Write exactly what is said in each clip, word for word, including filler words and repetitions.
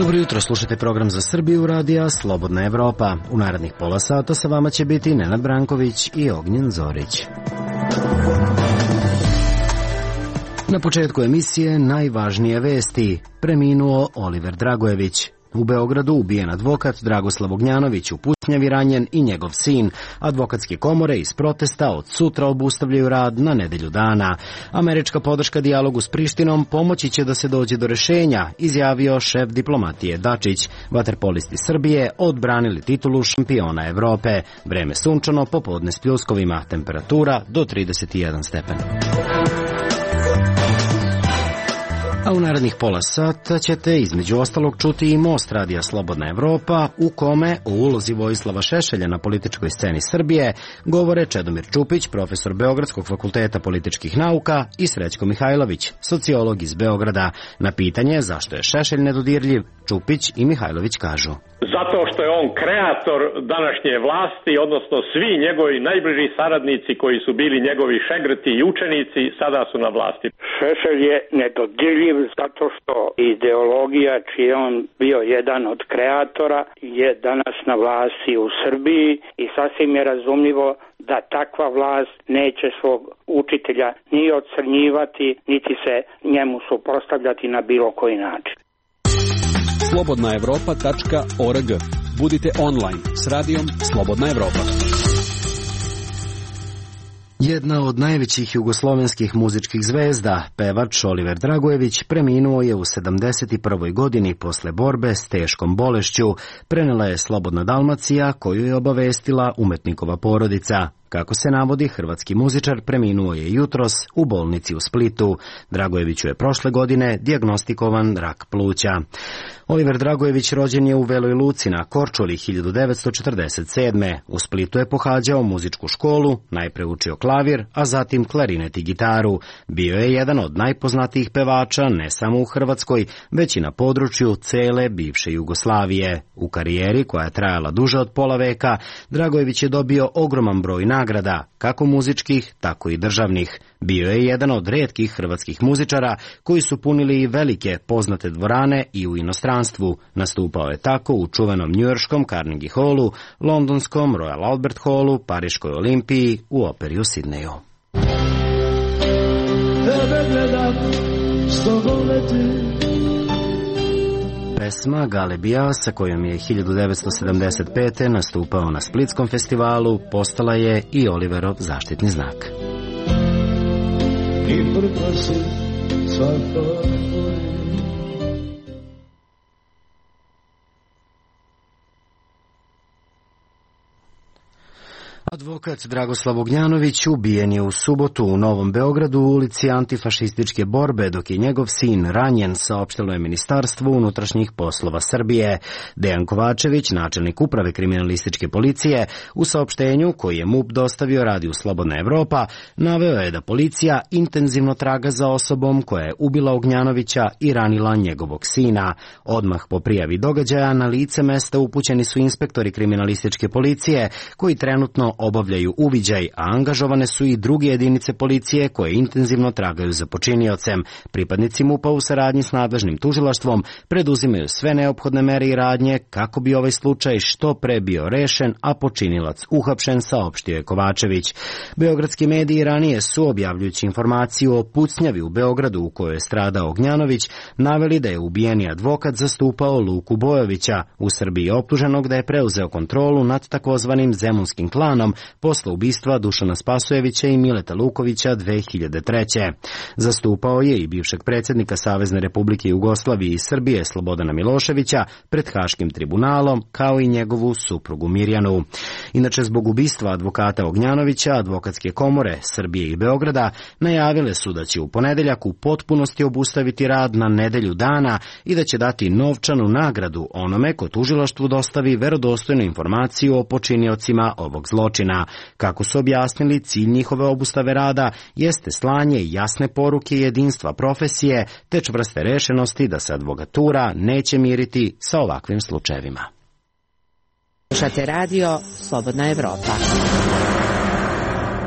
Dobro jutro, slušate program za Srbiju radija Slobodna Evropa. U narednih pola sata sa vama će biti Nenad Branković i Ognjen Zorić. Na početku emisije najvažnije vesti. Preminuo Oliver Dragojević. U Beogradu ubijen advokat Dragoslav Ognjanović, u Pucnjavi ranjen i njegov sin. Advokatske komore iz protesta od sutra obustavljaju rad na nedelju dana. Američka podrška dijalogu s Prištinom pomoći će da se dođe do rešenja, izjavio šef diplomatije Dačić. Vaterpolisti Srbije odbranili titulu šampiona Evrope. Vreme sunčano, popodne s pljuskovima, temperatura do trideset jedan stepen. A u narednih pola sata ćete između ostalog čuti i Most radija Slobodna Evropa, u kome o ulozi Vojislava Šešelja na političkoj sceni Srbije govore Čedomir Čupić, profesor Beogradskog fakulteta političkih nauka, i Srećko Mihajlović, sociolog iz Beograda. Na pitanje zašto je Šešelj nedodirljiv, Čupić i Mihajlović kažu: Zato što je on kreator današnje vlasti, odnosno svi njegovi najbliži saradnici koji su bili njegovi šegrti i učenici sada su na vlasti. Šešelj je nedodirljiv zato što ideologija čiji je on bio jedan od kreatora je danas na vlasti u Srbiji i sasvim je razumljivo da takva vlast neće svog učitelja ni ocrnjivati, niti se njemu suprotstavljati na bilo koji način. slobodna evropa tačka org. Budite online s radijom Slobodna Evropa. Jedna od najvećih jugoslovenskih muzičkih zvezda, pevač Oliver Dragojević, preminuo je u sedamdeset prvoj godini posle borbe s teškom bolešću, prenela je Slobodna Dalmacija, koju je obavestila umetnikova porodica. Kako se navodi, hrvatski muzičar preminuo je jutros u bolnici u Splitu. Dragojeviću je prošle godine dijagnostikovan rak pluća. Oliver Dragojević rođen je u Veloj Luci na Korčuli hiljadu devetsto četrdeset sedme. U Splitu je pohađao muzičku školu, najpre učio klavir, a zatim klarinet i gitaru. Bio je jedan od najpoznatijih pevača ne samo u Hrvatskoj, već i na području cele bivše Jugoslavije. U karijeri, koja je trajala duže od pola veka, Dragojević je dobio ogroman broj nagrada, kako muzičkih, tako i državnih. Bio je jedan od retkih hrvatskih muzičara koji su punili i velike poznate dvorane i u inostranstvu. Nastupao je tako u čuvenom njujorškom Carnegie Hallu, londonskom Royal Albert Hallu, Pariškoj Olimpiji, u operi u Sidneju. Tebe gledam, pesma Galebija, sa kojom je hiljadu devetsto sedamdeset pete nastupao na Splitskom festivalu, postala je i Oliverov zaštitni znak. Advokat Dragoslav Ognjanović ubijen je u subotu u Novom Beogradu u ulici antifašističke borbe, dok je njegov sin ranjen, saopštilo je Ministarstvo unutrašnjih poslova Srbije. Dejan Kovačević, načelnik uprave kriminalističke policije, u saopštenju koji je M U P dostavio radiju Slobodna Evropa, naveo je da policija intenzivno traga za osobom koja je ubila Ognjanovića i ranila njegovog sina. Odmah po prijavi događaja na lice mesta upućeni su inspektori kriminalističke policije koji trenutno obavljaju uviđaj, a angažovane su i druge jedinice policije koje intenzivno tragaju za počiniocem. Pripadnici M U P-a u saradnji s nadležnim tužilaštvom preduzimaju sve neophodne mere i radnje kako bi ovaj slučaj što pre bio rešen, a počinilac uhapšen, saopštio je Kovačević. Beogradski mediji ranije su, objavljujući informaciju o pucnjavi u Beogradu u kojoj je stradao Ognjanović, naveli da je ubijeni advokat zastupao Luku Bojovića, u Srbiji optuženog da je preuzeo kontrolu nad takozvanim Zemunskim klanom posle ubistva Dušana Spasojevića i Mileta Lukovića dve hiljade treće. Zastupao je i bivšeg predsjednika Savezne Republike Jugoslavije i Srbije Slobodana Miloševića pred Haškim tribunalom, kao i njegovu suprugu Mirjanu. Inače, zbog ubistva advokata Ognjanovića, advokatske komore Srbije i Beograda najavile su da će u ponedeljak u potpunosti obustaviti rad na nedelju dana i da će dati novčanu nagradu onome ko tužilaštvu dostavi verodostojnu informaciju o počiniocima ovog zločina. Kako su objasnili, cilj njihove obustave rada jeste slanje jasne poruke jedinstva profesije te čvrste rešenosti da se advokatura neće miriti sa ovakvim slučajevima. Slušate radio Slobodna Evropa.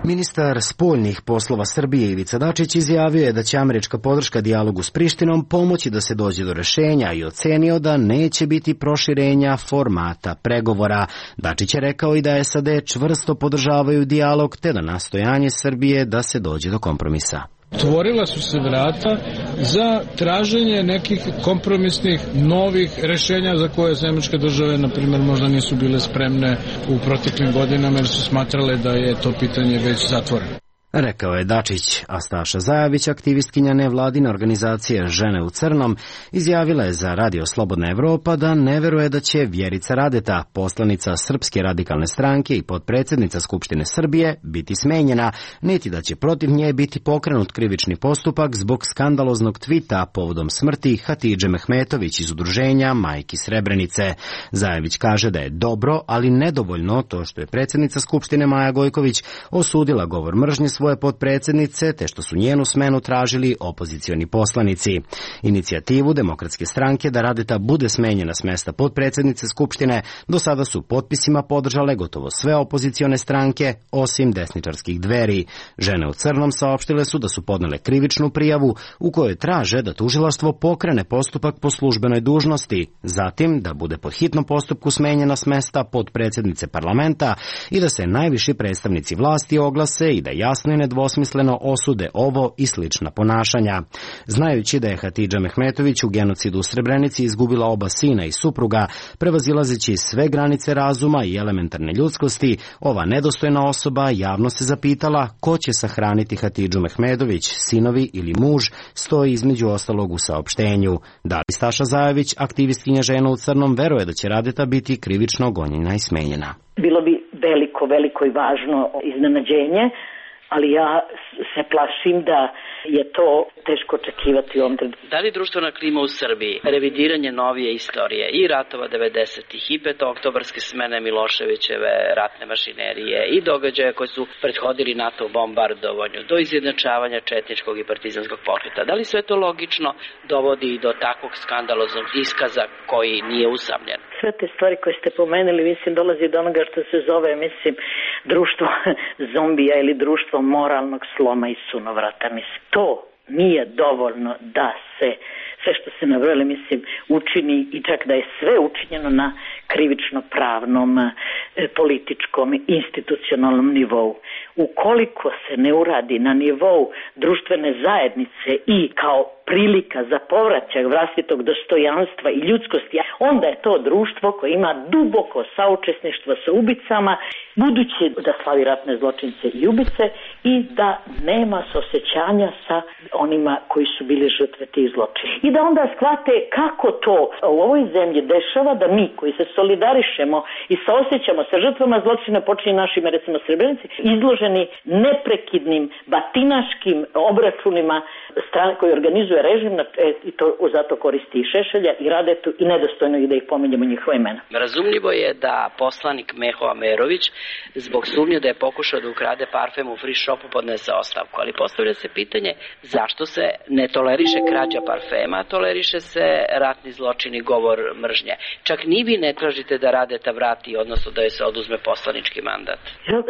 Ministar spoljnih poslova Srbije Ivica Dačić izjavio je da će američka podrška dijalogu s Prištinom pomoći da se dođe do rešenja i ocenio da neće biti proširenja formata pregovora. Dačić je rekao i da S A D čvrsto podržavaju dijalog te da nastojanje Srbije da se dođe do kompromisa. Otvorila su se vrata za traženje nekih kompromisnih novih rešenja za koje američke države, na primjer, možda nisu bile spremne u proteklim godinama jer su smatrale da je to pitanje već zatvoreno. Rekao je Dačić, a Staša Zajović, aktivistkinja nevladine organizacije Žene u crnom, izjavila je za Radio Slobodna Evropa da ne veruje da će Vjerica Radeta, poslanica Srpske radikalne stranke i potpredsjednica Skupštine Srbije, biti smenjena, niti da će protiv nje biti pokrenut krivični postupak zbog skandaloznog tvita povodom smrti Hatidže Mehmetović iz udruženja Majki Srebrenice. Zajović kaže da je dobro, ali nedovoljno to što je predsjednica Skupštine Maja Gojković osudila govor mržnje svoje potpredsjednice, te što su njenu smenu tražili opozicioni poslanici. Inicijativu Demokratske stranke da Radeta bude smenjena s mesta potpredsjednice Skupštine do sada su potpisima podržale gotovo sve opozicione stranke, osim desničarskih Dveri. Žene u crnom saopštile su da su podnele krivičnu prijavu u kojoj traže da tužilaštvo pokrene postupak po službenoj dužnosti, zatim da bude po hitnom postupku smenjena s mesta potpredsjednice parlamenta i da se najviši predstavnici vlasti oglase i da jasno i nedvosmisleno osude ovo i slična ponašanja. Znajući da je Hatidža Mehmetović u genocidu u Srebrenici izgubila oba sina i supruga, prevazilazeći sve granice razuma i elementarne ljudskosti, ova nedostojna osoba javno se zapitala ko će sahraniti Hatidžu Mehmetović, sinovi ili muž, stoji između ostalog u saopštenju. Da li Staša Zajović, aktivistkinja Žena u crnom, veruje da će Radeta biti krivično gonjena i smenjena? Bilo bi veliko, veliko i važno iznenađenje, ali ja se plašim da je to teško očekivati u ovom trenutku. Da li društvena klima u Srbiji, revidiranje novije istorije i ratova devedesetih i petooktobarske smene Miloševićeve ratne mašinerije i događaja koji su prethodili NATO bombardovanju do izjednačavanja četničkog i partizanskog pokreta, da li sve to logično dovodi do takvog skandaloznog iskaza koji nije usamljen? Sve te stvari koje ste pomenuli, mislim, dolazi do onoga što se zove, mislim, društvo zombija ili društvo moralnog sloma i sunovrata. Mislim, to nije dovoljno da se sve što se nabrojali, mislim, učini i čak da je sve učinjeno na krivično-pravnom, političkom, institucionalnom nivou. Ukoliko se ne uradi na nivou društvene zajednice i kao prilika za povraćaj vlastitog dostojanstva i ljudskosti, onda je to društvo koje ima duboko saučesništvo sa ubicama, budući da slavi ratne zločince i ubice i da nema saosećanja sa onima koji su bili žrtve tih zločina. I da onda shvate kako to u ovoj zemlji dešava da mi koji se solidarišemo i saosećamo sa žrtvama zločina počinje našim, recimo Srebrenici, izloženi neprekidnim batinaškim obračunima strane koji organizuje režim i to zato koristi i Šešelja i Radetu i nedostojno i da ih pominjemo njihova imena. Razumljivo je da poslanik Meho Amerović zbog sumnje da je pokušao da ukrade parfem u free shopu podnese ostavku, ali postavlja se pitanje zašto se ne toleriše krađa parfema, toleriše se ratni zločin i govor mržnje. Čak ni vi ne tražite da Radeta vrati, odnosno da joj se oduzme poslanički mandat.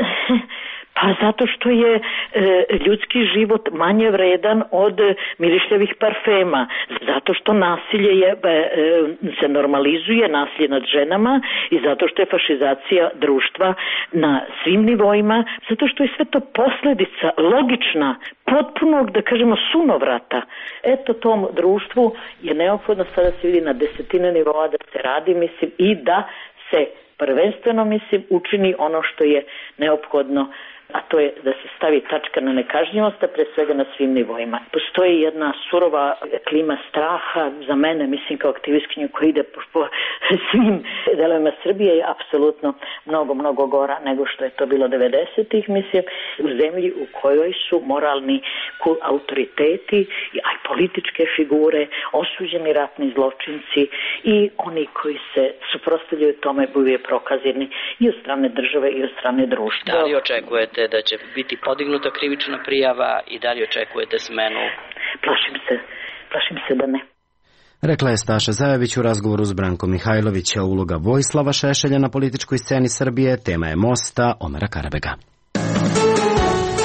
Pa zato što je e, ljudski život manje vredan od mirišljavih parfema, zato što nasilje je, e, se normalizuje, nasilje nad ženama i zato što je fašizacija društva na svim nivoima, zato što je sve to posljedica logična, potpunog, da kažemo, sunovrata. Eto, tom društvu je neophodno sada se vidi na desetine nivoa da se radi, mislim, i da se prvenstveno, mislim, učini ono što je neophodno, a to je da se stavi tačka na nekažnjivost, a pre svega na svim nivoima. Postoji jedna surova klima straha za mene, mislim kao aktivistkinju koja ide po, po svim delovima Srbije je apsolutno mnogo, mnogo gora nego što je to bilo devedesetih, mislim, u zemlji u kojoj su moralni autoriteti, a i političke figure, osuđeni ratni zločinci i oni koji se suprotstavljaju tome bivaju prokazani i od strane države i od strane društva. Da li očekujete da će biti podignuta krivična prijava i da li očekujete smenu? Plašim se, plašim se da ne. Rekla je Staša Zajović u razgovoru s Brankom Mihajlovića. Uloga Vojislava Šešelja na političkoj sceni Srbije tema je Mosta Omera Karabega.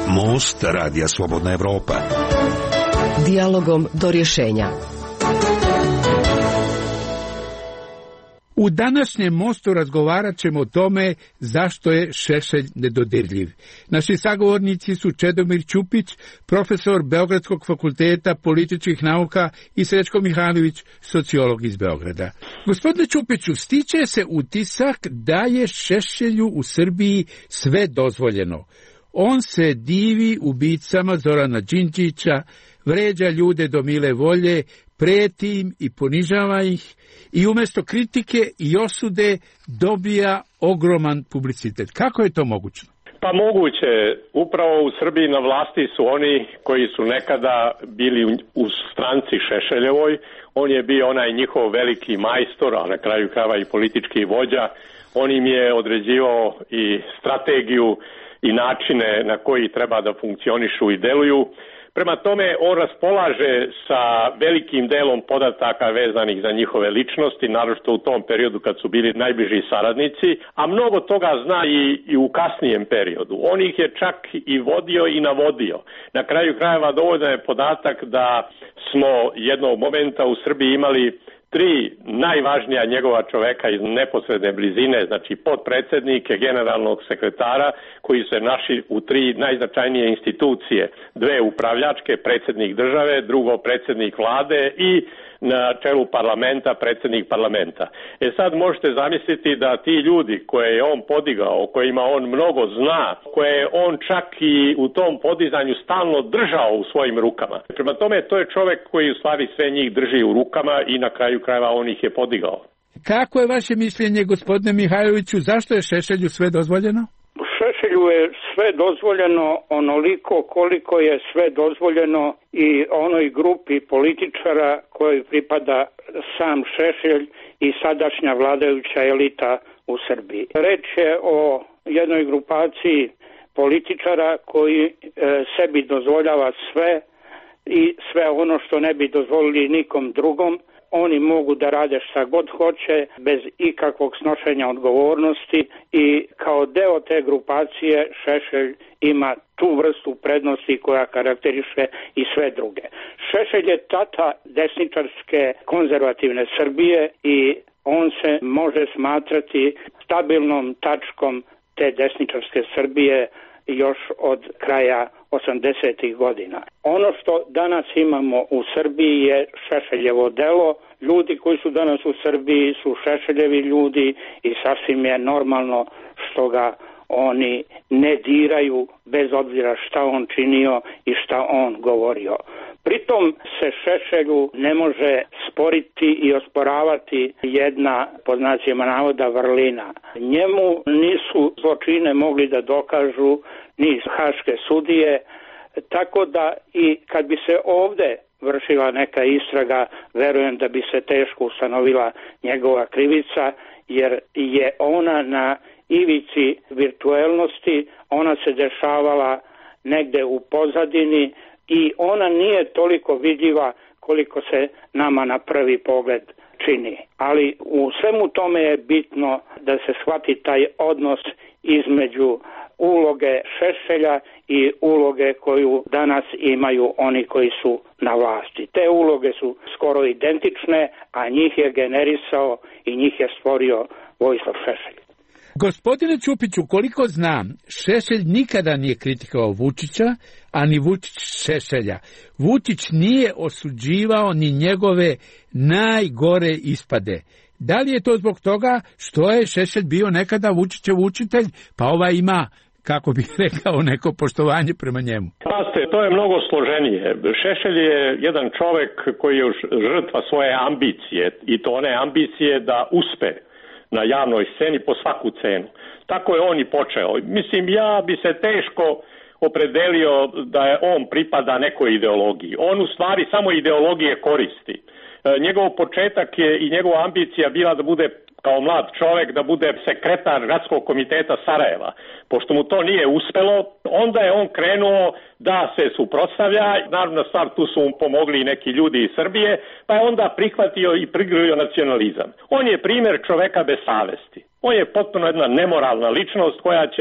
Most Radija Slobodna Evropa. Dijalogom do rješenja. U današnjem mostu razgovarat ćemo o tome zašto je Šešelj nedodirljiv. Naši sagovornici su Čedomir Ćupić, profesor Beogradskog fakulteta političkih nauka, i Srećko Mihajlović, sociolog iz Beograda. Gospodine Ćupiću, stiče se utisak da je Šešelju u Srbiji sve dozvoljeno. On se divi ubicama Zorana Đinđića, vređa ljude do mile volje, preti im i ponižava ih i umjesto kritike i osude dobija ogroman publicitet. Kako je to moguće? Pa moguće. Upravo u Srbiji na vlasti su oni koji su nekada bili u stranci Šešeljevoj. On je bio onaj njihov veliki majstor, a na kraju krajeva i politički vođa. On im je određivao i strategiju i načine na koji treba da funkcionišu i deluju. Prema tome, on raspolaže sa velikim delom podataka vezanih za njihove ličnosti, naročito u tom periodu kad su bili najbliži saradnici, a mnogo toga zna i, i u kasnijem periodu. On ih je čak i vodio i navodio. Na kraju krajeva dovoljan je podatak da smo jednog momenta u Srbiji imali tri najvažnija njegova čoveka iz neposredne blizine, znači potpredsjednike, generalnog sekretara, koji se našli u tri najznačajnije institucije. Dve upravljačke, predsjednik države, drugo predsjednik vlade i na čelu parlamenta, predsjednik parlamenta. E sad možete zamisliti da ti ljudi koje je on podigao, o kojima on mnogo zna, koje je on čak i u tom podizanju stalno držao u svojim rukama. Prema tome, to je čovjek koji u stvari sve njih drži u rukama i na kraju krajeva on ih je podigao. Kako je vaše mišljenje, gospodine Mihajloviću, zašto je Šešelju sve dozvoljeno? Šešelju je sve dozvoljeno onoliko koliko je sve dozvoljeno i onoj grupi političara kojoj pripada sam Šešelj i sadašnja vladajuća elita u Srbiji. Reč je o jednoj grupaciji političara koji e, sebi dozvoljava sve i sve ono što ne bi dozvolili nikom drugom. Oni mogu da rade šta god hoće, bez ikakvog snošenja odgovornosti i kao deo te grupacije Šešelj ima tu vrstu prednosti koja karakteriše i sve druge. Šešelj je tata desničarske konzervativne Srbije i on se može smatrati stabilnom tačkom te desničarske Srbije još od kraja osamdesetih godina. Ono što danas imamo u Srbiji je Šešeljevo delo. Ljudi koji su danas u Srbiji su Šešeljevi ljudi i sasvim je normalno što ga oni ne diraju bez obzira šta on činio i šta on govorio. Pritom se Šešelju ne može sporiti i osporavati jedna, pod znacima navoda, vrlina. Njemu nisu zločine mogli da dokažu ni haške sudije, tako da i kad bi se ovde vršila neka istraga, verujem da bi se teško ustanovila njegova krivica, jer je ona na ivici virtuelnosti, ona se dešavala negde u pozadini i ona nije toliko vidljiva koliko se nama na prvi pogled čini. Ali u svemu tome je bitno da se shvati taj odnos između uloge Šešelja i uloge koju danas imaju oni koji su na vlasti. Te uloge su skoro identične, a njih je generisao i njih je stvorio Vojislav Šešelj. Gospodine Ćupiću, koliko znam, Šešelj nikada nije kritikovao Vučića, a ni Vučić Šešelja. Vučić nije osuđivao ni njegove najgore ispade. Da li je to zbog toga što je Šešelj bio nekada Vučićev učitelj, pa ovaj ima, kako bih rekao, neko poštovanje prema njemu? Pazite, to je mnogo složenije. Šešelj je jedan čovek koji je žrtva svoje ambicije, i to one ambicije da uspe na javnoj sceni po svaku cenu. Tako je on i počeo. Mislim, ja bi se teško opredelio da je on pripada nekoj ideologiji. On u stvari samo ideologije koristi. Njegov početak je i njegova ambicija bila da bude kao mlad čovjek, da bude sekretar gradskog komiteta Sarajeva. Pošto mu to nije uspelo, onda je on krenuo da se suprotstavlja. Naravno stvar, tu su mu pomogli i neki ljudi iz Srbije, pa je onda prihvatio i prigrlio nacionalizam. On je primjer čoveka bez savesti. On je potpuno jedna nemoralna ličnost koja će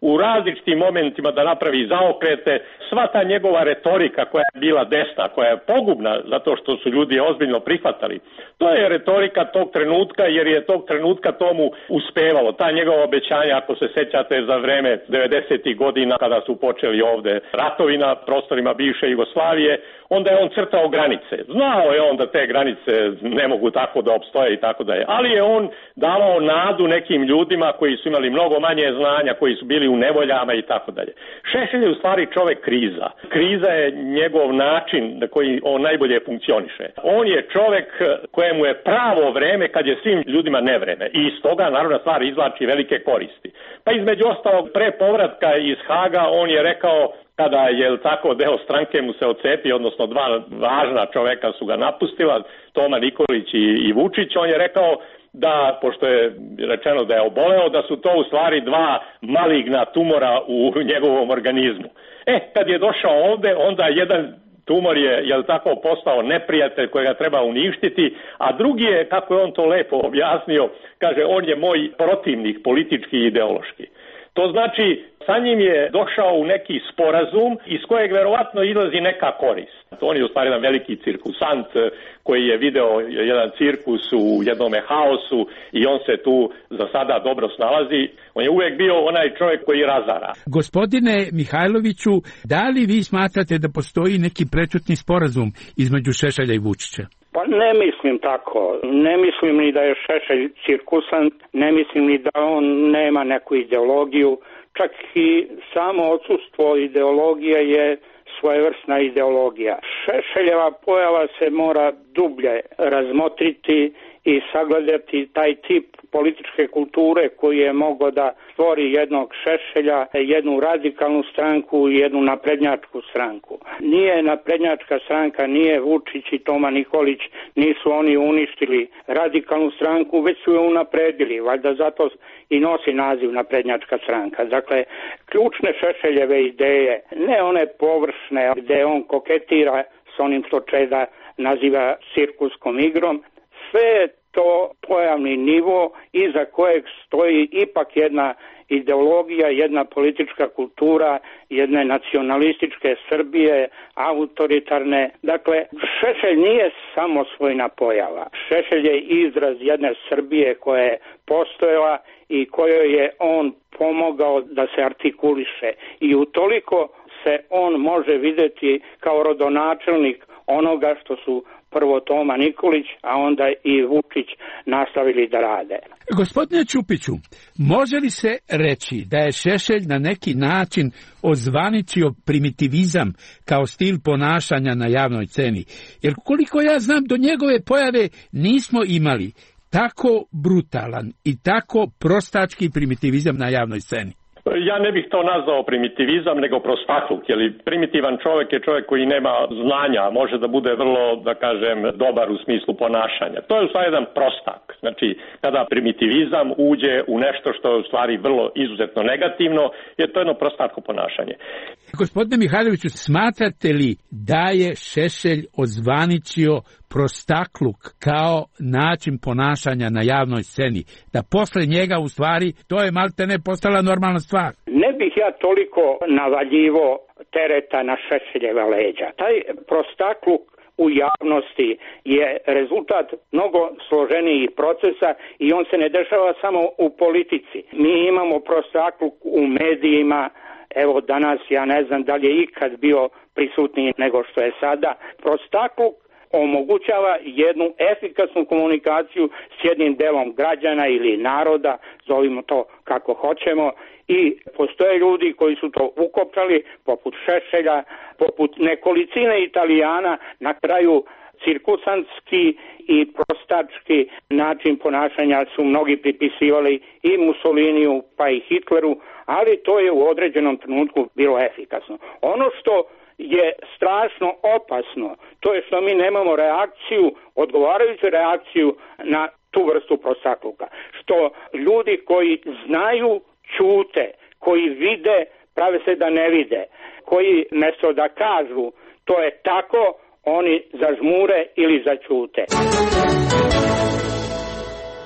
u različitim momentima da napravi zaokrete. Sva ta njegova retorika koja je bila desna, koja je pogubna zato što su ljudi ozbiljno prihvatali, to je retorika tog trenutka, jer je tog trenutka tomu uspevalo. Ta njegova obećanja, ako se sećate, za vreme devedesetih godina kada su počeli ovde ratovi na prostorima bivše Jugoslavije, onda je on crtao granice. Znao je on da te granice ne mogu tako da opstoje i tako da je. Ali je on davao nadu nekim ljudima koji su imali mnogo manje znanja, koji su bili u nevoljama i tako dalje. Šešelj je u stvari čovek kriza. Kriza je njegov način na koji on najbolje funkcioniše. On je čovek kojemu je pravo vreme kad je svim ljudima nevreme. I iz toga narodna stvar izvlači velike koristi. Pa između ostalog, pre povratka iz Haga on je rekao, kada je tako deo stranke mu se ocepio, odnosno dva važna čoveka su ga napustila, Toma Nikolić i, i Vučić, on je rekao da, pošto je rečeno da je oboleo, da su to u stvari dva maligna tumora u njegovom organizmu. E, kad je došao ovde, onda jedan tumor je, jel tako, postao neprijatelj kojega treba uništiti, a drugi je, kako je on to lepo objasnio, kaže, on je moj protivnik politički i ideološki. To znači, sa njim je došao u neki sporazum iz kojeg verovatno izlazi neka korist. On je u stvari jedan veliki cirkusant koji je video jedan cirkus u jednome haosu i on se tu za sada dobro snalazi. On je uvek bio onaj čovjek koji razara. Gospodine Mihajloviću, da li vi smatrate da postoji neki prečutni sporazum između Šešelja i Vučića? Pa ne mislim tako. Ne mislim ni da je Šešelj cirkusant, ne mislim ni da on nema neku ideologiju. Čak i samo odsustvo ideologije je svojevrsna ideologija. Šešeljeva pojava se mora dublje razmotriti i sagledati taj tip političke kulture koji je mogao da stvori jednog Šešelja, jednu radikalnu stranku i jednu naprednjačku stranku. Nije naprednjačka stranka, nije Vučić i Toma Nikolić, nisu oni uništili radikalnu stranku, već su je unapredili, valjda zato i nosi naziv naprednjačka stranka. Dakle, ključne Šešeljeve ideje, ne one površne gde on koketira s onim što Čeda naziva cirkuskom igrom, sve je to pojavni nivo iza kojeg stoji ipak jedna ideologija, jedna politička kultura, jedne nacionalističke Srbije, autoritarne. Dakle, Šešelj nije samo svojna pojava. Šešelj je izraz jedne Srbije koja je postojala i kojoj je on pomogao da se artikuliše. I utoliko se on može videti kao rodonačelnik onoga što su prvo Toma Nikolić, a onda i Vučić nastavili da rade. Gospodine Ćupiću, može li se reći da je Šešelj na neki način ozvaničio primitivizam kao stil ponašanja na javnoj sceni? Jer koliko ja znam, do njegove pojave nismo imali tako brutalan i tako prostački primitivizam na javnoj sceni. Ja ne bih to nazvao primitivizam, nego prostakluk, jer primitivan čovjek je čovjek koji nema znanja, može da bude vrlo, da kažem, dobar u smislu ponašanja. To je u stvari jedan prostak. Znači, kada primitivizam uđe u nešto što je u stvari vrlo izuzetno negativno, je to jedno prostatko ponašanje. Gospodine Mihajloviću, smatrate li da je Šešelj ozvaničio prostakluk kao način ponašanja na javnoj sceni? Da posle njega u stvari to je maltene postala normalna stvar? Ne bih ja toliko navaljivo tereta na Šešeljeva leđa. Taj prostakluk u javnosti je rezultat mnogo složenijih procesa i on se ne dešava samo u politici. Mi imamo prostakluk u medijima. Evo danas ja ne znam da li je ikad bio prisutniji nego što je sada. Prostakluk omogućava jednu efikasnu komunikaciju s jednim delom građana ili naroda, zovimo to kako hoćemo, i postoje ljudi koji su to ukopčali, poput Šešelja, poput nekolicine Italijana, na kraju cirkusantski i prostački način ponašanja su mnogi pripisivali i Mussoliniju pa i Hitleru, ali to je u određenom trenutku bilo efikasno. Ono što je strašno opasno, to je što mi nemamo reakciju, odgovarajuću reakciju na tu vrstu prostakluka. Što ljudi koji znaju ćute, koji vide, prave se da ne vide, koji mesto da kažu to je tako, oni zažmure ili začute.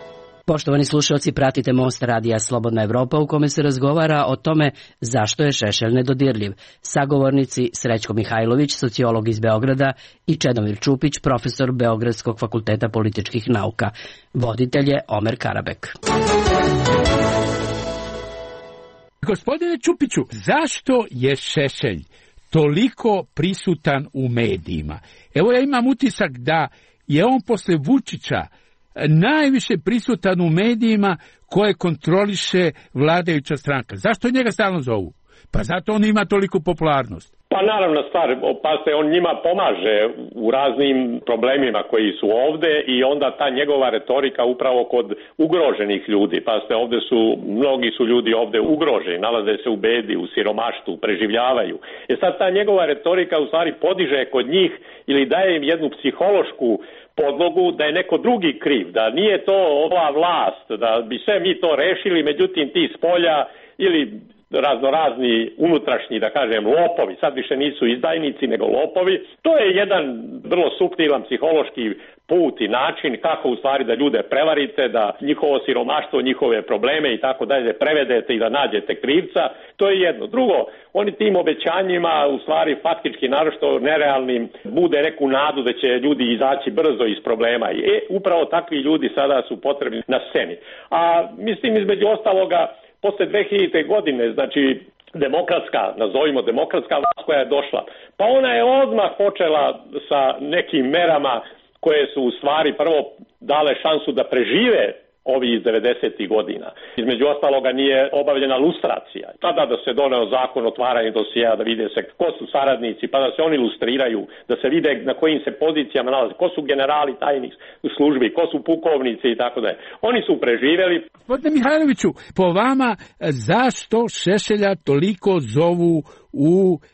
Poštovani slušalci, pratite Most radija Slobodna Evropa u kome se razgovara o tome zašto je Šešelj nedodirljiv. Sagovornici Srećko Mihajlović, sociolog iz Beograda, i Čedomir Čupić, profesor Beogradskog fakulteta političkih nauka. Voditelj je Omer Karabek. Gospodine Čupiću, zašto je Šešelj toliko prisutan u medijima? Evo, ja imam utisak da je on posle Vučića najviše prisutan u medijima koje kontroliše vladajuća stranka. Zašto njega stalno zovu? Pa zato on ima toliku popularnost. Pa naravno stvar, pa se on njima pomaže u raznim problemima koji su ovde i onda ta njegova retorika upravo kod ugroženih ljudi. Pa se ovde su, mnogi su ljudi ovde ugroženi, nalaze se u bedi, u siromaštvu, preživljavaju. E sad ta njegova retorika u stvari podiže kod njih ili daje im jednu psihološku podlogu da je neko drugi kriv, da nije to ova vlast, da bi sve mi to rešili, međutim ti s polja ili raznorazni unutrašnji, da kažem, lopovi, sad više nisu izdajnici nego lopovi. To je jedan vrlo suptilan psihološki put i način kako u stvari da ljude prevarite, da njihovo siromaštvo, njihove probleme i tako dalje prevedete i da nađete krivca. To je jedno. Drugo, oni tim obećanjima u stvari faktički naročito nerealnim bude neku nadu da će ljudi izaći brzo iz problema. I e, upravo takvi ljudi sada su potrebni na sceni. A mislim između ostaloga posle dve hiljadite. godine, znači demokratska, nazovimo demokratska vlast koja je došla, pa ona je odmah počela sa nekim merama koje su u stvari prvo dale šansu da prežive ovi iz devedesetih godina. Između ostaloga nije obavljena lustracija. Tada da se doneo zakon o otvaranju dosjea, da vide se ko su saradnici, pa da se oni lustriraju, da se vide na kojim se pozicijama nalaze, ko su generali tajnih službi, ko su pukovnici i tako dalje. Oni su preživjeli. Gospodine Mihajloviću, po vama zašto Šešelja toliko zovu u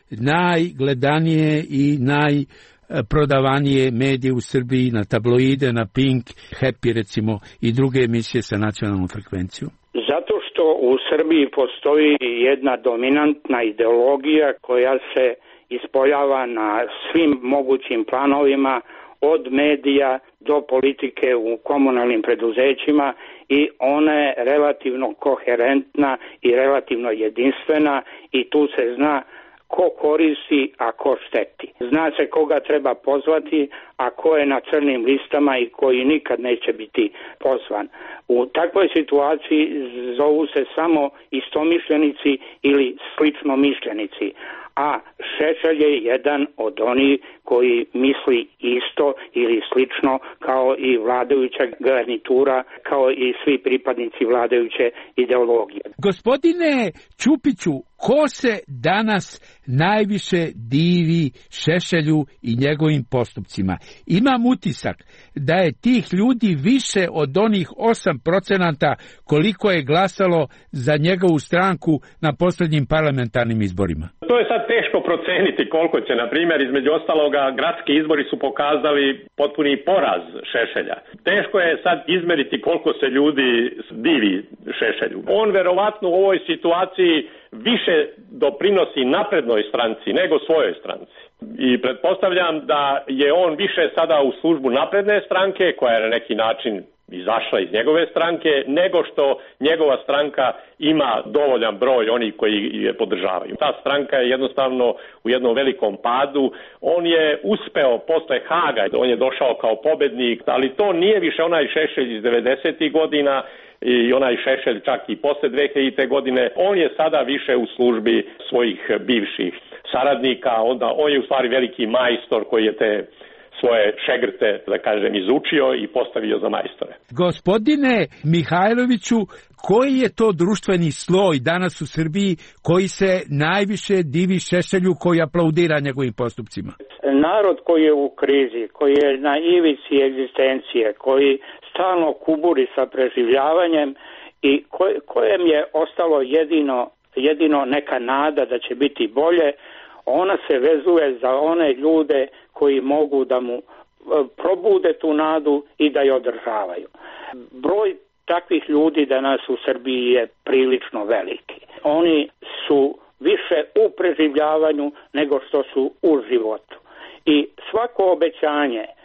najgledanije i naj prodavanije medije u Srbiji, na tabloide, na Pink, Happy recimo i druge emisije sa nacionalnom frekvencijom? Zato što u Srbiji postoji jedna dominantna ideologija koja se ispoljava na svim mogućim planovima, od medija do politike u komunalnim preduzećima, i ona je relativno koherentna i relativno jedinstvena i tu se zna ko koristi, a ko šteti. Zna se koga treba pozvati, a ko je na crnim listama i koji nikad neće biti pozvan. U takvoj situaciji zovu se samo istomišljenici ili slično mišljenici, a Šešelj je jedan od onih koji misli isto ili slično kao i vladajuća garnitura, kao i svi pripadnici vladajuće ideologije. Gospodine Čupiću, ko se danas najviše divi Šešelju i njegovim postupcima? Imam utisak da je tih ljudi više od onih osam procenata koliko je glasalo za njegovu stranku na posljednjim parlamentarnim izborima. To je sad teško proceniti koliko će, na primjer, između ostaloga, gradski izbori su pokazali potpuni poraz Šešelja. Teško je sad izmeriti koliko se ljudi divi Šešelju. On verovatno u ovoj situaciji više doprinosi naprednoj stranci nego svojoj stranci. I pretpostavljam da je on više sada u službu napredne stranke, koja je na neki način izašla iz njegove stranke, nego što njegova stranka ima dovoljan broj onih koji je podržavaju. Ta stranka je jednostavno u jednom velikom padu. On je uspeo posle Haga, on je došao kao pobednik, ali to nije više onaj Šešelj iz devedesetih godina i onaj Šešelj čak i posle dve hiljadite. godine. On je sada više u službi svojih bivših saradnika, onda on je u stvari veliki majstor koji je te svoje šegrte, da kažem, izučio i postavio za majstore. Gospodine Mihajloviću, koji je to društveni sloj danas u Srbiji koji se najviše divi Šešelju, koji aplaudira njegovim postupcima? Narod koji je u krizi, koji je na ivici egzistencije, koji stalno kuburi sa preživljavanjem i kojem je ostalo jedino, jedino neka nada da će biti bolje, ona se vezuje za one ljude koji mogu da mu probude tu nadu i da je održavaju. Broj takvih ljudi danas u Srbiji je prilično veliki. Oni su više u preživljavanju nego što su u životu. I svako obećanje,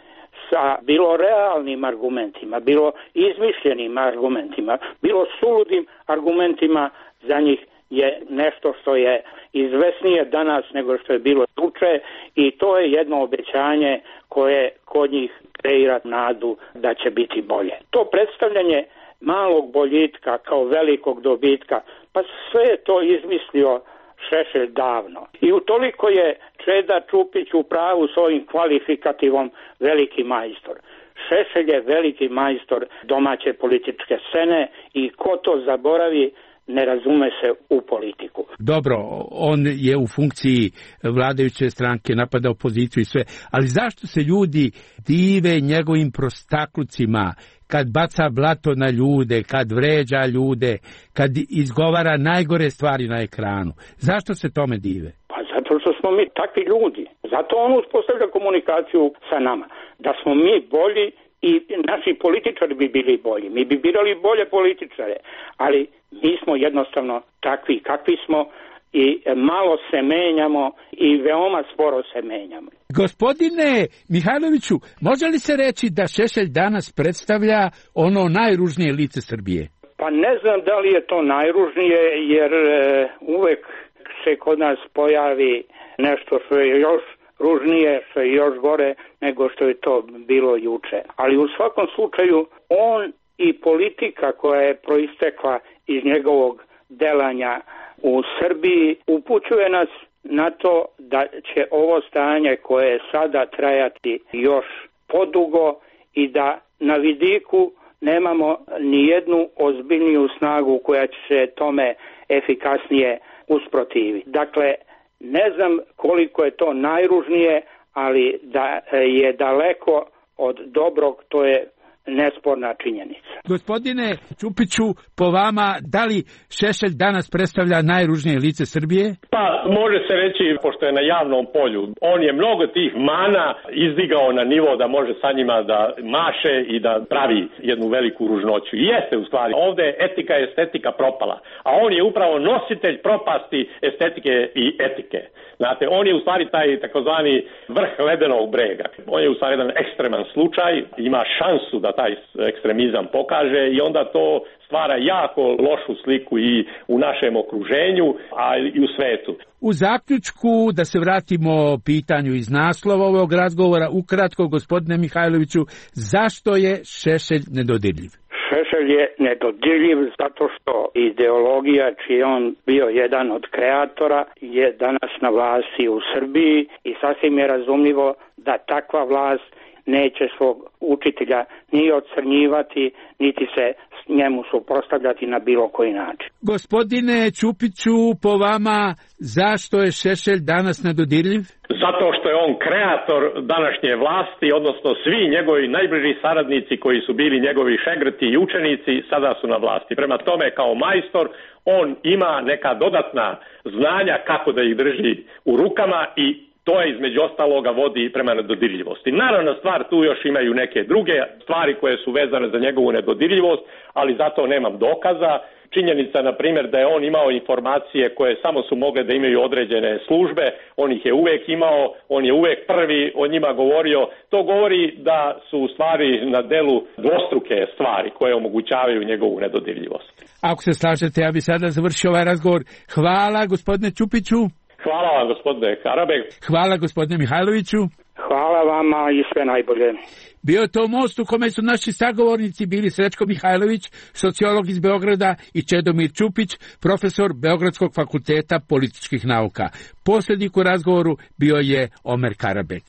sa bilo realnim argumentima, bilo izmišljenim argumentima, bilo suludim argumentima, za njih je nešto što je izvesnije danas nego što je bilo juče i to je jedno obećanje koje kod njih kreira nadu da će biti bolje. To predstavljanje malog boljitka kao velikog dobitka, pa sve je to izmislio Šešelj davno. I utoliko je Čeda Čupić u pravu s ovim kvalifikativom veliki majstor. Šešelj je veliki majstor domaće političke scene i ko to zaboravi ne razume se u politiku. Dobro, on je u funkciji vladajuće stranke, napada opoziciju i sve, ali zašto se ljudi dive njegovim prostaklucima, kad baca blato na ljude, kad vređa ljude, kad izgovara najgore stvari na ekranu? Zašto se tome dive? Pa zato što smo mi takvi ljudi. Zato on uspostavlja komunikaciju sa nama. Da smo mi bolji i naši političari bi bili bolji. Mi bi birali bolje političare, ali mi smo jednostavno takvi kakvi smo i malo se menjamo i veoma sporo se menjamo. Gospodine Mihajloviću, može li se reći da Šešelj danas predstavlja ono najružnije lice Srbije? Pa ne znam da li je to najružnije, jer e, uvek se kod nas pojavi nešto što je još ružnije, što je još gore nego što je to bilo juče. Ali u svakom slučaju on i politika koja je proistekla iz njegovog delanja u Srbiji upućuje nas na to da će ovo stanje koje sada trajati još podugo i da na vidiku nemamo ni jednu ozbiljniju snagu koja će se tome efikasnije usprotiviti. Dakle, ne znam koliko je to najružnije, ali da je daleko od dobrog, to je nesporna činjenica. Gospodine Čupiću, po vama, da li Šešelj danas predstavlja najružnije lice Srbije? Pa, može se reći, pošto je na javnom polju, on je mnogo tih mana izdigao na nivo da može sa njima da maše i da pravi jednu veliku ružnoću. I jeste u stvari, ovde etika i estetika propala, a on je upravo nositelj propasti estetike i etike. Znate, on je u stvari taj takozvani vrh ledenog brega. On je u stvari jedan ekstreman slučaj, ima šansu da taj ekstremizam pokaže i onda to stvara jako lošu sliku i u našem okruženju, a i u svetu. U zaključku, da se vratimo pitanju iz naslova ovog razgovora, ukratko, gospodine Mihajloviću, zašto je Šešelj nedodirljiv? Šešelj je nedodirljiv zato što ideologija, čiji je on bio jedan od kreatora, je danas na vlasti u Srbiji i sasvim je razumljivo da takva vlast neće svog učitelja ni ocrnjivati, niti se njemu suprotstavljati na bilo koji način. Gospodine Čupiću, po vama, zašto je Šešelj danas nedodirljiv? Zato što je on kreator današnje vlasti, odnosno svi njegovi najbliži saradnici koji su bili njegovi šegrti i učenici, sada su na vlasti. Prema tome, kao majstor, on ima neka dodatna znanja kako da ih drži u rukama i to je između ostaloga vodi prema nedodirljivosti. Naravno, stvar tu još imaju neke druge stvari koje su vezane za njegovu nedodirljivost, ali zato nemam dokaza. Činjenica, na primjer, da je on imao informacije koje samo su mogle da imaju određene službe, on ih je uvek imao, on je uvek prvi o njima govorio. To govori da su u stvari na delu dvostruke stvari koje omogućavaju njegovu nedodirljivost. Ako se slažete, ja bi sada završio ovaj razgovor. Hvala, gospodine Čupiću. Hvala vam, gospodine Karabek. Hvala, gospodine Mihajloviću. Hvala vama i sve najbolje. Bio je to most u kome su naši sagovornici bili Srećko Mihajlović, sociolog iz Beograda, i Čedomir Čupić, profesor Beogradskog fakulteta političkih nauka. Poslednik u razgovoru bio je Omer Karabek.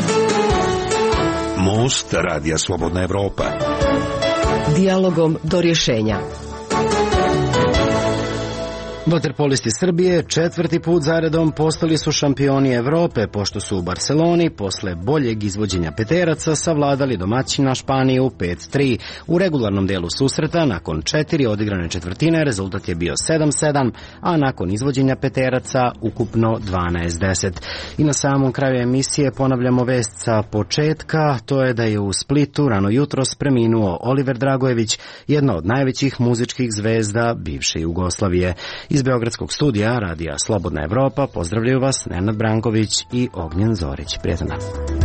Most Radija Slobodna Evropa. Dijalogom do rješenja. Vaterpolisti Srbije četvrti put zaredom postali su šampioni Evrope, pošto su u Barceloni posle boljeg izvođenja peteraca savladali domaćina Španiju pet tri. U regularnom delu susreta, nakon četiri odigrane četvrtine, rezultat je bio sedam sedam, a nakon izvođenja peteraca ukupno dvanaest deset. I na samom kraju emisije ponavljamo vest sa početka, to je da je u Splitu rano jutros preminuo Oliver Dragojević, jedna od najvećih muzičkih zvezda bivše Jugoslavije. Iz Beogradskog studija Radija Slobodna Evropa pozdravljaju vas Nenad Branković i Ognjen Zorić. Prijatan dan.